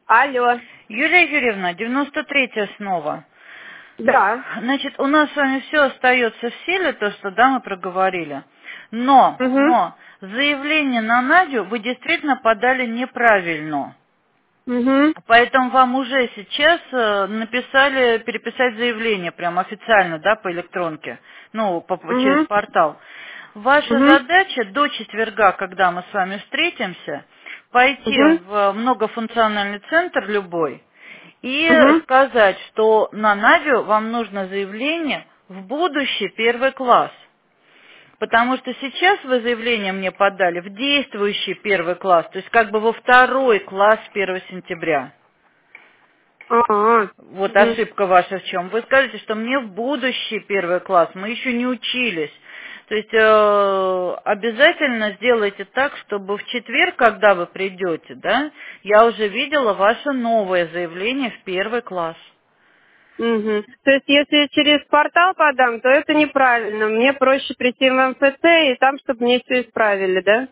Алло. Юлия Юрьевна, 93-я снова. Да. Значит, у нас с вами все остается в силе, то, что да, мы проговорили. Но Угу. заявление на Надю вы действительно подали неправильно. Угу. Поэтому вам уже сейчас написали переписать заявление, прям официально, да, по электронке, ну, через Угу. портал. Ваша Угу. задача до четверга, когда мы с вами встретимся, пойти Угу. в многофункциональный центр любой и Угу. сказать, что на Надю вам нужно заявление в будущий первый класс. Потому что сейчас вы заявление мне подали в действующий первый класс, то есть как бы во второй класс с 1 сентября. Ага. Вот Угу. ошибка ваша в чем. Вы скажете, что мне в будущий первый класс, мы еще не учились. То есть обязательно сделайте так, чтобы в четверг, когда вы придете, да, я уже видела ваше новое заявление в первый класс. Угу. То есть, если я через портал подам, то это неправильно. Мне проще прийти в МФЦ и там, чтобы мне все исправили, да?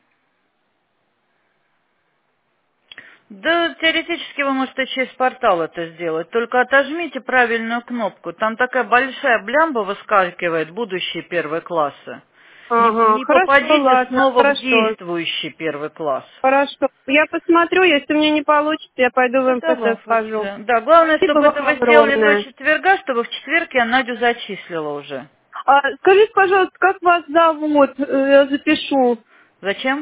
Да, теоретически вы можете через портал это сделать, только отожмите правильную кнопку. Там такая большая блямба выскакивает, будущие первые классы. Ага. Не Хорошо, попадите ладно. снова в Хорошо. действующий первый класс. Хорошо. Я посмотрю, если мне не получится, я пойду в Это МФЦ вам схожу. функция. Да, главное, Спасибо чтобы это вам вы сделали до огромное. четверга, чтобы в четверг я Надю зачислила уже. Скажите, пожалуйста, как вас зовут? Я запишу. Зачем?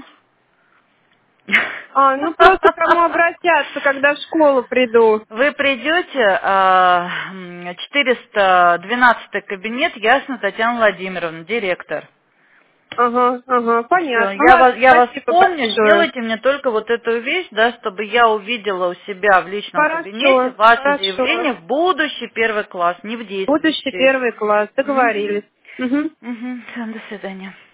Ну просто кому обращаться, когда в школу приду. Вы придете, 412 кабинет, ясно, Татьяна Владимировна, директор. Ага, ага, Все, понятно. Ладно, я вас спасибо помню, большое. сделайте мне только вот эту вещь, да, чтобы я увидела у себя в личном кабинете Хорошо, ваше хорошо. заявление в будущий первый класс, не в Будущий действующий. первый класс, Угу. договорились. Угу. Угу. До свидания.